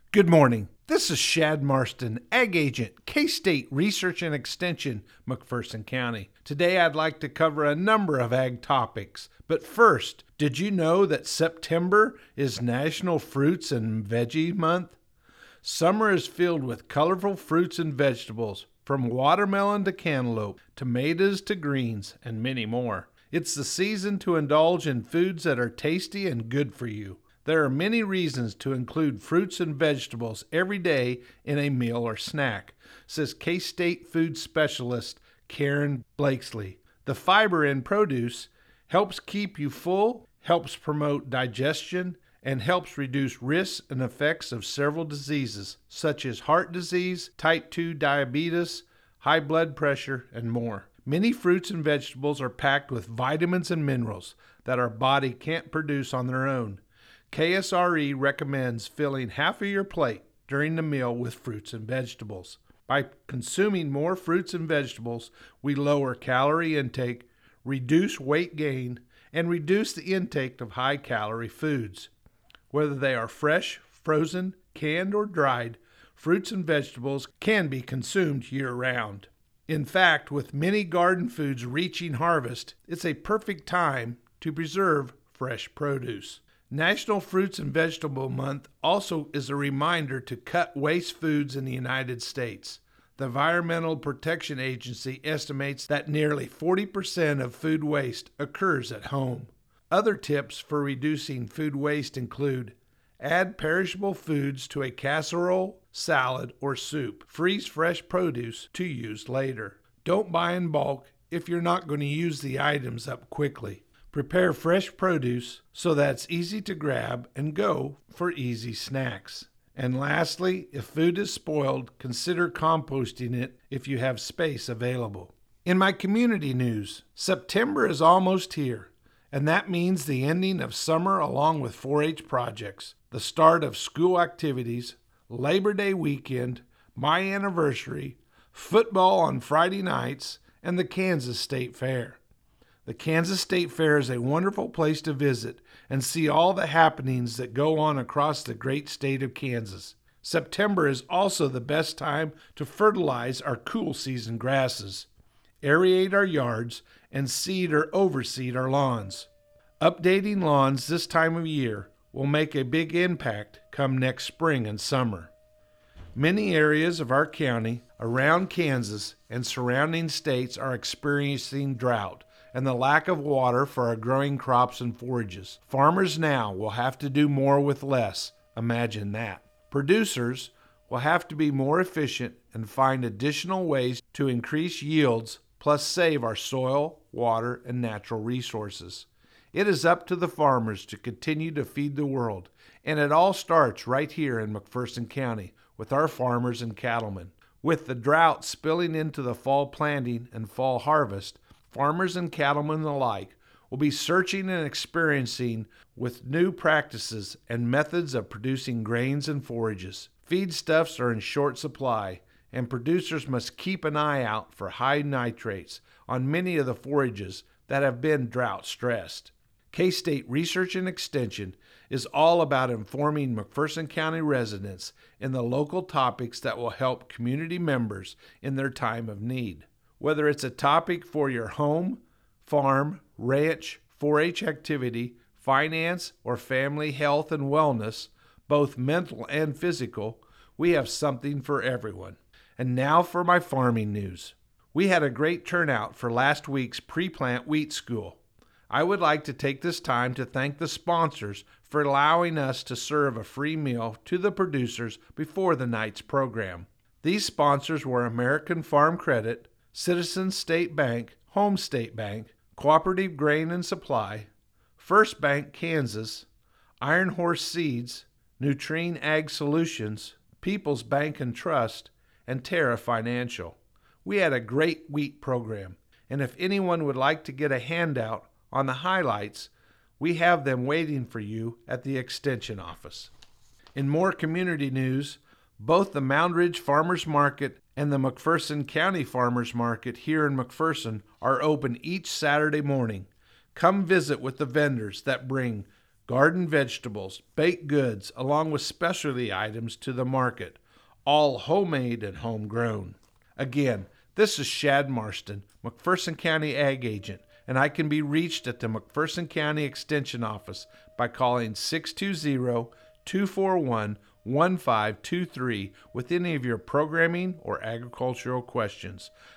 Good morning. This is Shad Marston, Ag Agent, K-State Research and Extension, McPherson County. Today I'd like to cover a number of ag topics. But first, did you know that September is National Fruits and Veggie Month? Summer is filled with colorful fruits and vegetables, from watermelon to cantaloupe, tomatoes to greens, and many more. It's the season to indulge in foods that are tasty and good for you. There are many reasons to include fruits and vegetables every day in a meal or snack, says K-State food specialist Karen Blakesley. The fiber in produce helps keep you full, helps promote digestion, and helps reduce risks and effects of several diseases, such as heart disease, type 2 diabetes, high blood pressure, and more. Many fruits and vegetables are packed with vitamins and minerals that our body can't produce on their own. KSRE recommends filling half of your plate during the meal with fruits and vegetables. By consuming more fruits and vegetables, we lower calorie intake, reduce weight gain, and reduce the intake of high-calorie foods. Whether they are fresh, frozen, canned, or dried, fruits and vegetables can be consumed year-round. In fact, with many garden foods reaching harvest, it's a perfect time to preserve fresh produce. National Fruits and Vegetable Month also is a reminder to cut waste foods in the United States. The Environmental Protection Agency estimates that nearly 40% of food waste occurs at home. Other tips for reducing food waste include: add perishable foods to a casserole, salad, or soup. Freeze fresh produce to use later. Don't buy in bulk if you're not going to use the items up quickly. Prepare fresh produce so that it's easy to grab and go for easy snacks. And lastly, if food is spoiled, consider composting it if you have space available. In my community news, September is almost here, and that means the ending of summer along with 4-H projects, the start of school activities, Labor Day weekend, my anniversary, football on Friday nights, and the Kansas State Fair. The Kansas State Fair is a wonderful place to visit and see all the happenings that go on across the great state of Kansas. September is also the best time to fertilize our cool season grasses, aerate our yards, and seed or overseed our lawns. Updating lawns this time of year will make a big impact come next spring and summer. Many areas of our county around Kansas and surrounding states are experiencing drought and the lack of water for our growing crops and forages. Farmers now will have to do more with less. Imagine that. Producers will have to be more efficient and find additional ways to increase yields, plus save our soil, water, and natural resources. It is up to the farmers to continue to feed the world, and it all starts right here in McPherson County with our farmers and cattlemen. With the drought spilling into the fall planting and fall harvest, farmers and cattlemen alike will be searching and experiencing with new practices and methods of producing grains and forages. Feedstuffs are in short supply, and producers must keep an eye out for high nitrates on many of the forages that have been drought stressed. K-State Research and Extension is all about informing McPherson County residents in the local topics that will help community members in their time of need. Whether it's a topic for your home, farm, ranch, 4-H activity, finance, or family health and wellness, both mental and physical, we have something for everyone. And now for my farming news. We had a great turnout for last week's pre-plant wheat school. I would like to take this time to thank the sponsors for allowing us to serve a free meal to the producers before the night's program. These sponsors were American Farm Credit, Citizens State Bank, Home State Bank, Cooperative Grain and Supply, First Bank Kansas, Iron Horse Seeds, Nutrien Ag Solutions, People's Bank and Trust, and Terra Financial. We had a great wheat program, and if anyone would like to get a handout on the highlights, we have them waiting for you at the Extension office. In more community news, both the Mound Ridge Farmers Market and the McPherson County Farmers Market here in McPherson are open each Saturday morning. Come visit with the vendors that bring garden vegetables, baked goods, along with specialty items to the market, all homemade and homegrown. Again, this is Shad Marston, McPherson County Ag Agent, and I can be reached at the McPherson County Extension Office by calling 620-241-1523 with any of your programming or agricultural questions.